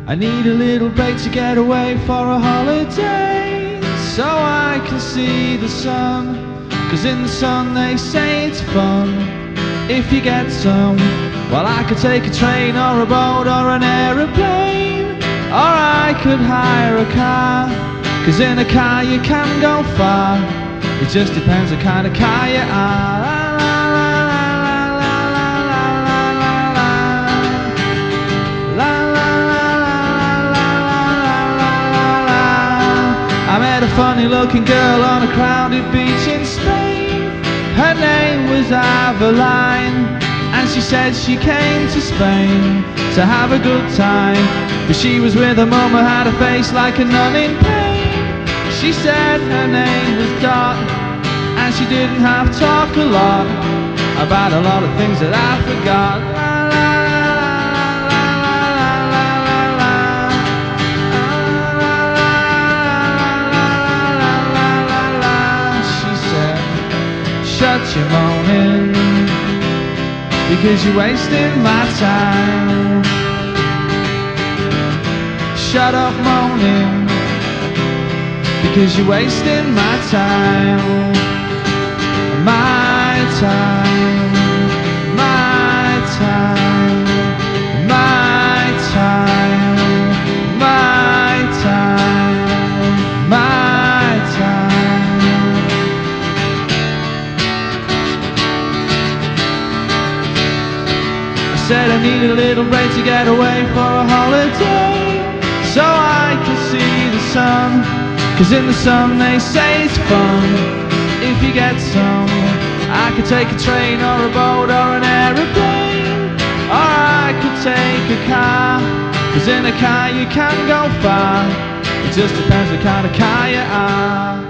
I need a little break to get away for a holiday, so I can see the sun. 'Cause in the sun they say it's fun if you get some. Well, I could take a train or a boat or an aeroplane, or I could hire a car. 'Cause in a car you can go far. It just depends what kind of car you are. I met a funny looking girl on a crowded beach in Spain. Her name was Aveline, and she said she came to Spain to have a good time. But she was with her mum who had a face like a nun in pain. She said her name was Dot, and she didn't have to talk a lot about a lot of things that I forgot. Shut your moaning, because you're wasting my time. Shut up moaning, because you're wasting my time. My time, my time, my time, my time, my time. Said I need a little break to get away for a holiday, so I can see the sun. 'Cause in the sun they say it's fun if you get some. I could take a train or a boat or an aeroplane, or I could take a car. 'Cause in a car you can go far. It just depends what kind of car you are.